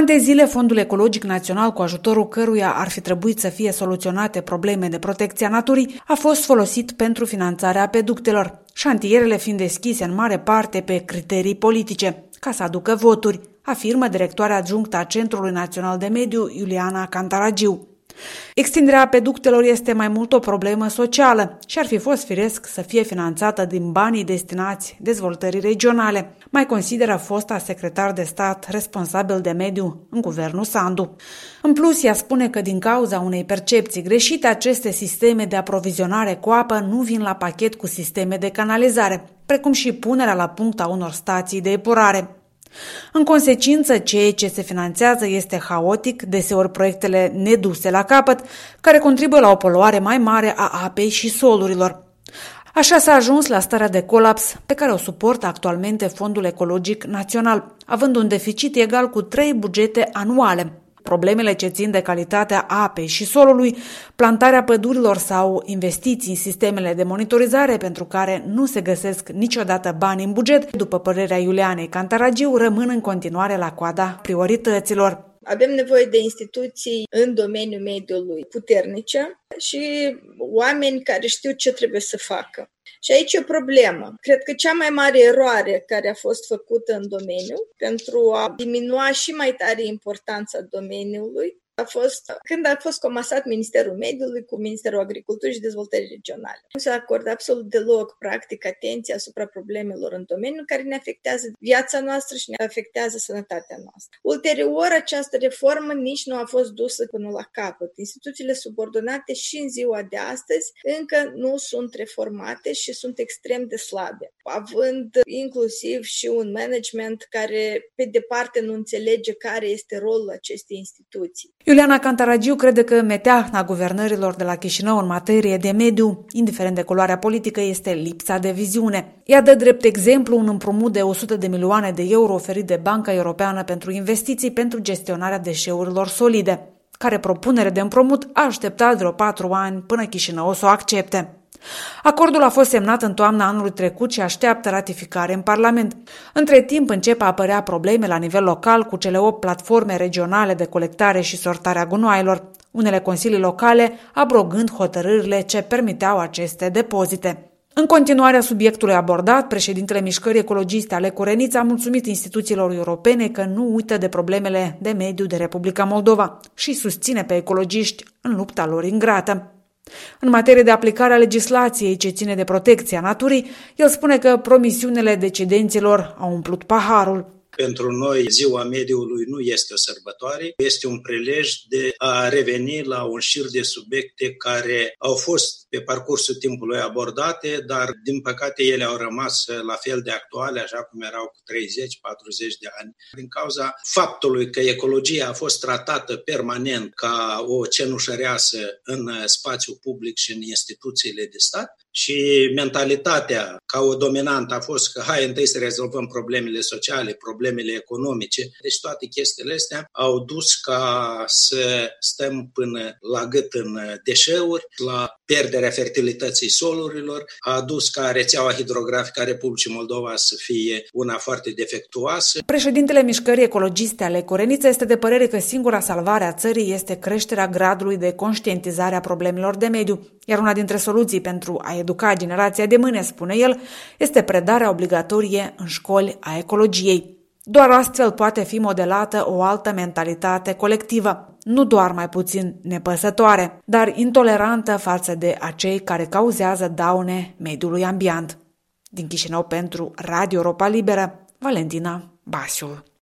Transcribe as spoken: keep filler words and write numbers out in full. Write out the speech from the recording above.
Ani de zile, Fondul Ecologic Național, cu ajutorul căruia ar fi trebuit să fie soluționate probleme de protecție a naturii, a fost folosit pentru finanțarea apeductelor, șantierele fiind deschise în mare parte pe criterii politice, ca să aducă voturi, afirmă directoarea adjunctă a Centrului Național de Mediu, Iuliana Cantaragiu. Extinderea apeductelor este mai mult o problemă socială și ar fi fost firesc să fie finanțată din banii destinați dezvoltării regionale, mai consideră fosta secretar de stat responsabil de mediu în guvernul Sandu. În plus, ea spune că din cauza unei percepții greșite, aceste sisteme de aprovizionare cu apă nu vin la pachet cu sisteme de canalizare, precum și punerea la punct a unor stații de epurare. În consecință, ceea ce se finanțează este haotic, deseori proiectele neduse la capăt, care contribuie la o poluare mai mare a apei și solurilor. Așa s-a ajuns la starea de colaps pe care o suportă actualmente Fondul Ecologic Național, având un deficit egal cu trei bugete anuale. Problemele ce țin de calitatea apei și solului, plantarea pădurilor sau investiții în sistemele de monitorizare pentru care nu se găsesc niciodată bani în buget, după părerea Iulianei Cantaragiu, rămân în continuare la coada priorităților. Avem nevoie de instituții în domeniul mediului puternice și oameni care știu ce trebuie să facă. Și aici e o problemă. Cred că cea mai mare eroare care a fost făcută în domeniu pentru a diminua și mai tare importanța domeniului a fost când a fost comasat Ministerul Mediului cu Ministerul Agriculturii și Dezvoltării Regionale. Nu se acordă absolut deloc, practic, atenție asupra problemelor în domeniu care ne afectează viața noastră și ne afectează sănătatea noastră. Ulterior, această reformă nici nu a fost dusă până la capăt. Instituțiile subordonate și în ziua de astăzi încă nu sunt reformate și sunt extrem de slabe, având inclusiv și un management care, pe departe, nu înțelege care este rolul acestei instituții. Iuliana Cantaragiu crede că meteahna guvernărilor de la Chișinău în materie de mediu, indiferent de culoarea politică, este lipsa de viziune. Ea dă drept exemplu un împrumut de o sută de milioane de euro oferit de Banca Europeană pentru Investiții pentru gestionarea deșeurilor solide, care propunere de împrumut a așteptat vreo patru ani până Chișinău să o accepte. Acordul a fost semnat în toamna anului trecut și așteaptă ratificare în Parlament. Între timp încep a apărea probleme la nivel local cu cele opt platforme regionale de colectare și sortare a gunoaielor, unele consilii locale abrogând hotărârile ce permiteau aceste depozite. În continuarea subiectului abordat, președintele Mișcării Ecologiste Alecu Reniță a mulțumit instituțiilor europene că nu uită de problemele de mediu de Republica Moldova și susține pe ecologiști în lupta lor ingrată. În materie de aplicare a legislației ce ține de protecția naturii, el spune că promisiunile decidenților au umplut paharul. Pentru noi, Ziua Mediului nu este o sărbătoare, este un prilej de a reveni la un șir de subiecte care au fost pe parcursul timpului abordate, dar din păcate ele au rămas la fel de actuale, așa cum erau cu treizeci patruzeci de ani. Din cauza faptului că ecologia a fost tratată permanent ca o cenușăreasă în spațiul public și în instituțiile de stat, și mentalitatea ca o dominantă a fost că hai întâi să rezolvăm problemele sociale, problemele economice. Deci toate chestiile astea au dus ca să stăm până la gât în deșeuri, la pierderea fertilității solurilor, a dus ca rețeaua hidrografică a Republicii Moldova să fie una foarte defectuoasă. Președintele Mișcării Ecologiste Alecu Reniță este de părere că singura salvare a țării este creșterea gradului de conștientizare a problemelor de mediu, iar una dintre soluții pentru a educa generația de mâine, spune el, este predarea obligatorie în școli a ecologiei. Doar astfel poate fi modelată o altă mentalitate colectivă, nu doar mai puțin nepăsătoare, dar intolerantă față de acei care cauzează daune mediului ambient. Din Chișinău pentru Radio Europa Liberă, Valentina Basiu.